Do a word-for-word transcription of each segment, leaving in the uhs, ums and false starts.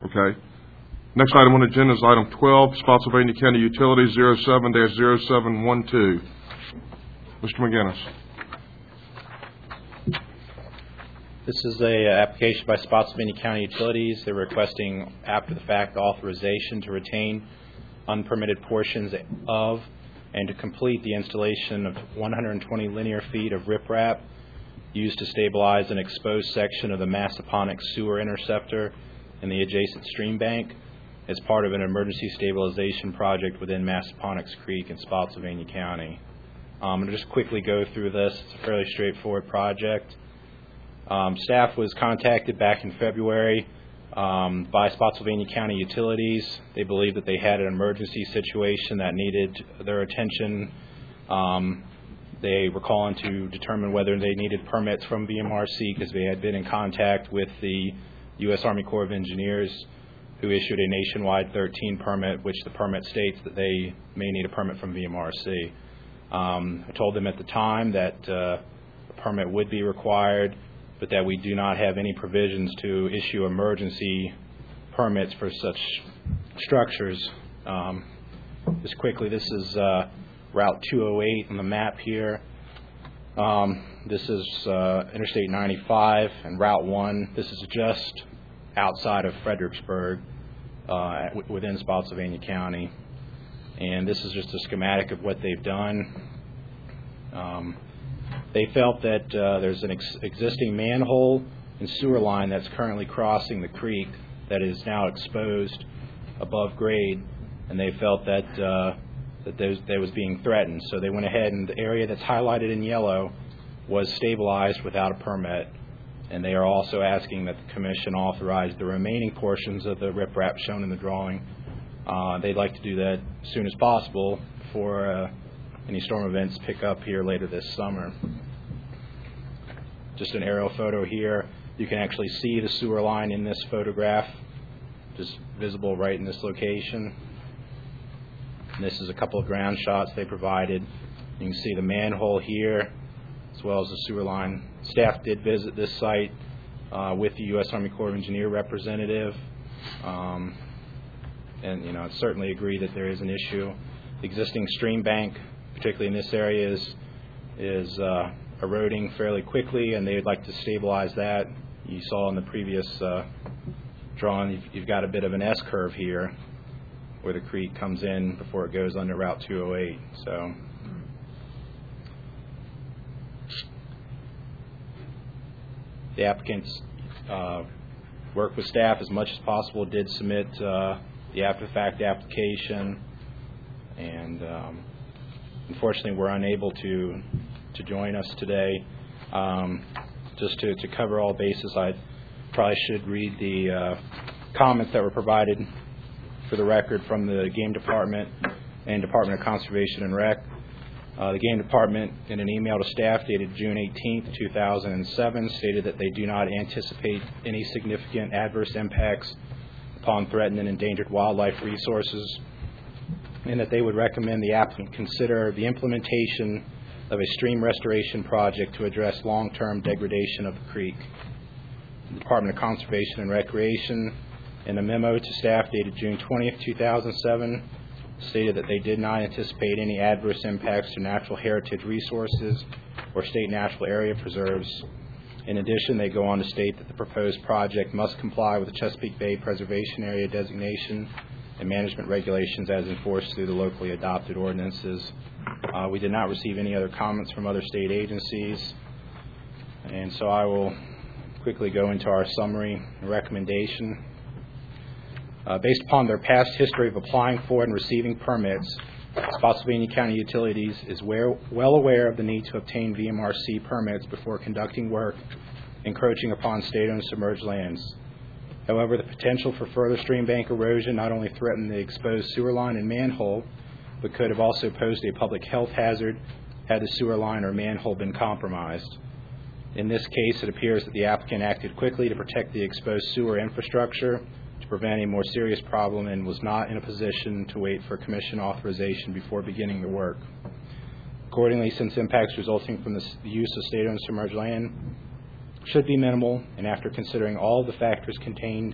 Okay. Next item on the agenda is item twelve, Spotsylvania County Utilities zero seven dash zero seven one two. Mister McGinnis. This is a uh, application by Spotsylvania County Utilities. They're requesting after-the-fact authorization to retain unpermitted portions of and to complete the installation of one hundred twenty linear feet of riprap used to stabilize an exposed section of the Massaponic sewer interceptor in the adjacent stream bank as part of an emergency stabilization project within Massaponics Creek in Spotsylvania County. Um, I'm going to just quickly go through this. It's a fairly straightforward project. Um, staff was contacted back in February um, by Spotsylvania County Utilities. They believed that they had an emergency situation that needed their attention. Um, they were calling to determine whether they needed permits from V M R C because they had been in contact with the U S Army Corps of Engineers, who issued a nationwide thirteen permit, which the permit states that they may need a permit from V M R C. Um, I told them at the time that uh, a permit would be required, but that we do not have any provisions to issue emergency permits for such structures. Um, just quickly, this is uh, Route two oh eight on the map here. Um, this is uh, Interstate ninety-five and Route one. This is just outside of Fredericksburg uh, within Spotsylvania County. And this is just a schematic of what they've done. Um, they felt that uh, there's an ex- existing manhole and sewer line that's currently crossing the creek that is now exposed above grade, and they felt that uh, that those, that was being threatened. So they went ahead, and the area that's highlighted in yellow was stabilized without a permit. And they are also asking that the Commission authorize the remaining portions of the riprap shown in the drawing. Uh, they'd like to do that as soon as possible before uh, any storm events pick up here later this summer. Just an aerial photo here. You can actually see the sewer line in this photograph, just visible right in this location. And this is a couple of ground shots they provided. You can see the manhole here, as well as the sewer line. Staff did visit this site uh, with the U S Army Corps of Engineer representative, um, and you know, certainly agree that there is an issue. The existing stream bank, particularly in this area, is, is uh, eroding fairly quickly, and they'd like to stabilize that. You saw in the previous uh, drawing, you've, you've got a bit of an S-curve here where the creek comes in before it goes under Route two oh eight. So. The applicants uh, worked with staff as much as possible, did submit uh, the after-the-fact application, and um, unfortunately we're unable to to join us today. Um, just to, to cover all bases, I probably should read the uh, comments that were provided for the record from the Game Department and Department of Conservation and Rec. Uh, the Game Department, in an email to staff dated June eighteenth, two thousand seven, stated that they do not anticipate any significant adverse impacts upon threatened and endangered wildlife resources, and that they would recommend the applicant consider the implementation of a stream restoration project to address long-term degradation of the creek. The Department of Conservation and Recreation, in a memo to staff dated June twentieth, two thousand seven, stated that they did not anticipate any adverse impacts to natural heritage resources or state natural area preserves. In addition, they go on to state that the proposed project must comply with the Chesapeake Bay Preservation Area designation and management regulations as enforced through the locally adopted ordinances. Uh, we did not receive any other comments from other state agencies, and so I will quickly go into our summary and recommendation. Uh, based upon their past history of applying for and receiving permits, Spotsylvania County Utilities is well, well aware of the need to obtain V M R C permits before conducting work encroaching upon state-owned submerged lands. However, the potential for further stream bank erosion not only threatened the exposed sewer line and manhole, but could have also posed a public health hazard had the sewer line or manhole been compromised. In this case, it appears that the applicant acted quickly to protect the exposed sewer infrastructure to prevent a more serious problem and was not in a position to wait for Commission authorization before beginning the work. Accordingly, since impacts resulting from the use of state-owned submerged land should be minimal, and after considering all the factors contained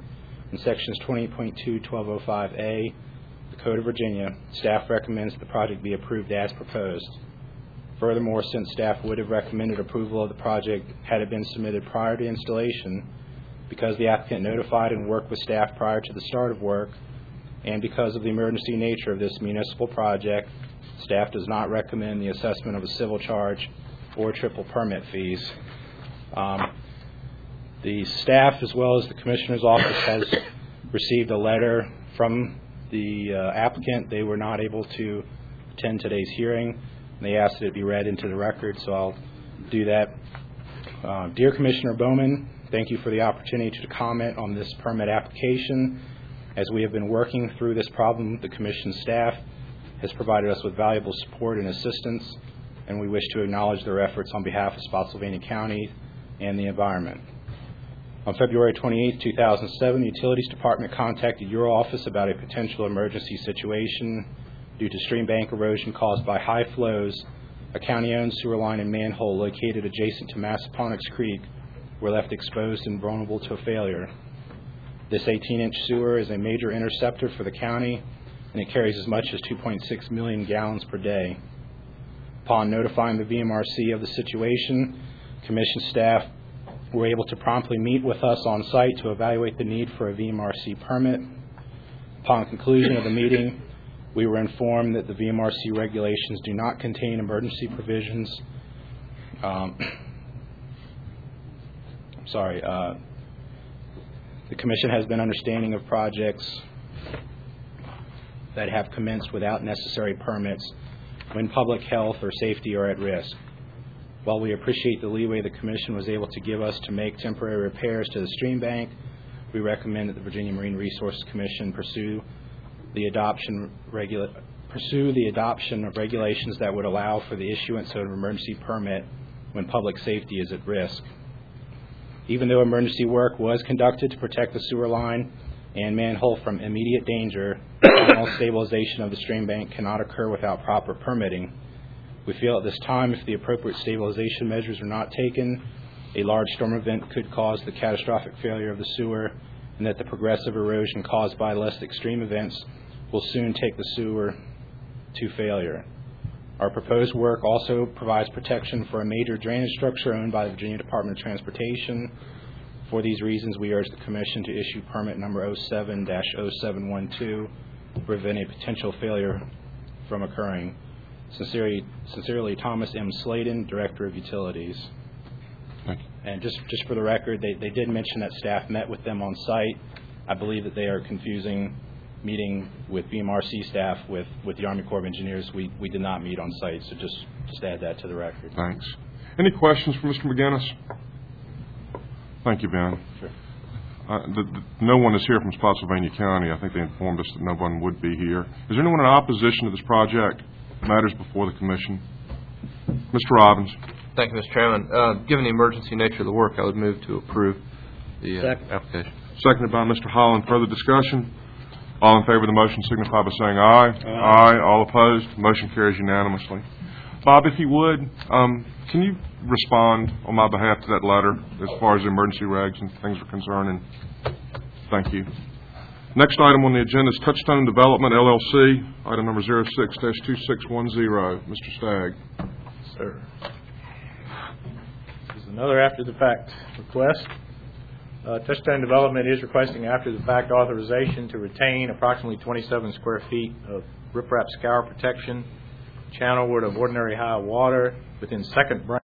In Sections twenty point two, twelve oh five A, the Code of Virginia, staff recommends that the project be approved as proposed. Furthermore, since staff would have recommended approval of the project had it been submitted prior to installation, because the applicant notified and worked with staff prior to the start of work, and because of the emergency nature of this municipal project, staff does not recommend the assessment of a civil charge or triple permit fees. Um, the staff, as well as the Commissioner's office, has received a letter from the uh, applicant. They were not able to attend today's hearing. They asked that it be read into the record, so I'll do that. Uh, Dear Commissioner Bowman, thank you for the opportunity to comment on this permit application. As we have been working through this problem, the Commission staff has provided us with valuable support and assistance, and we wish to acknowledge their efforts on behalf of Spotsylvania County and the environment. On February twenty-eighth, two thousand seven, the Utilities Department contacted your office about a potential emergency situation due to stream bank erosion caused by high flows. A county-owned sewer line and manhole located adjacent to Massaponax Creek were left exposed and vulnerable to a failure. This eighteen-inch sewer is a major interceptor for the county, and it carries as much as two point six million gallons per day. Upon notifying the V M R C of the situation, Commission staff were able to promptly meet with us on site to evaluate the need for a V M R C permit. Upon conclusion of the meeting, we were informed that the V M R C regulations do not contain emergency provisions. Um, I'm sorry. Uh, the Commission has been understanding of projects that have commenced without necessary permits when public health or safety are at risk. While we appreciate the leeway the Commission was able to give us to make temporary repairs to the stream bank, we recommend that the Virginia Marine Resources Commission pursue the adoption regula- pursue the adoption of regulations that would allow for the issuance of an emergency permit when public safety is at risk. Even though emergency work was conducted to protect the sewer line and manhole from immediate danger, final stabilization of the stream bank cannot occur without proper permitting. We feel at this time, if the appropriate stabilization measures are not taken, a large storm event could cause the catastrophic failure of the sewer, and that the progressive erosion caused by less extreme events will soon take the sewer to failure. Our proposed work also provides protection for a major drainage structure owned by the Virginia Department of Transportation. For these reasons, we urge the Commission to issue permit number oh seven dash oh seven one two to prevent a potential failure from occurring. Sincerely, sincerely Thomas M. Sladen, Director of Utilities. Thank you. And just, just for the record, they, they did mention that staff met with them on site. I believe that they are confusing meeting with V M R C staff with, with the Army Corps of Engineers. We, we did not meet on site, so just, just add that to the record. Thanks. Any questions for Mister McGinnis? Thank you, Ben. Sure. Uh, the, the, no one is here from Spotsylvania County. I think they informed us that no one would be here. Is there anyone in opposition to this project? Matters before the Commission. Mister Robbins. Thank you, Mister Chairman. Uh, given the emergency nature of the work, I would move to approve the uh, application. Seconded by Mister Holland. Further discussion? All in favor of the motion signify by saying aye. Aye. Aye. All opposed? Motion carries unanimously. Bob, if you would, um, can you respond on my behalf to that letter as far as the emergency regs and things are concerned? And thank you. Next item on the agenda is Touchstone Development, L L C, item number zero six dash two six one zero. Mister Stagg. Sir. This is another after-the-fact request. Uh, Touchstone Development is requesting after-the-fact authorization to retain approximately twenty-seven square feet of riprap scour protection channelward of ordinary high water within second branch